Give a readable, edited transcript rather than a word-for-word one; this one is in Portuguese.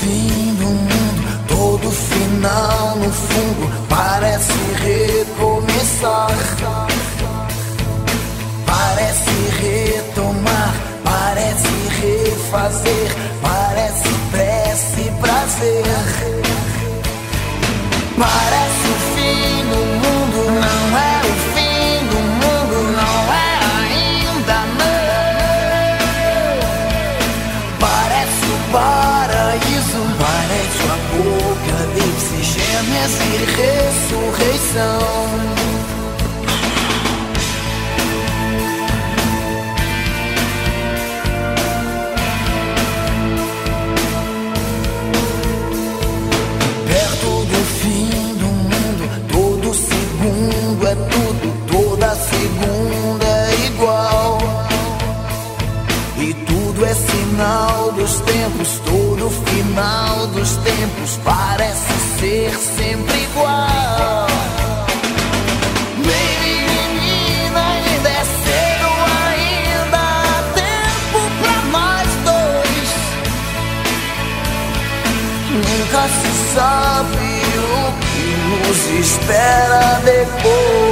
fim do mundo, todo final no fundo parece recomeçar. Parece retomar, parece refazer, parece prece e prazer. Parece o fim do mundo, não é o fim do mundo, não é ainda não. Parece o paraíso, parece o apocalipse, gêmeas e ressurreição. É tudo, toda segunda é igual. E tudo é sinal dos tempos, todo final dos tempos parece ser sempre igual. Menina, ainda é cedo, ainda há tempo pra nós dois. Nunca se sabe o que nos espera depois.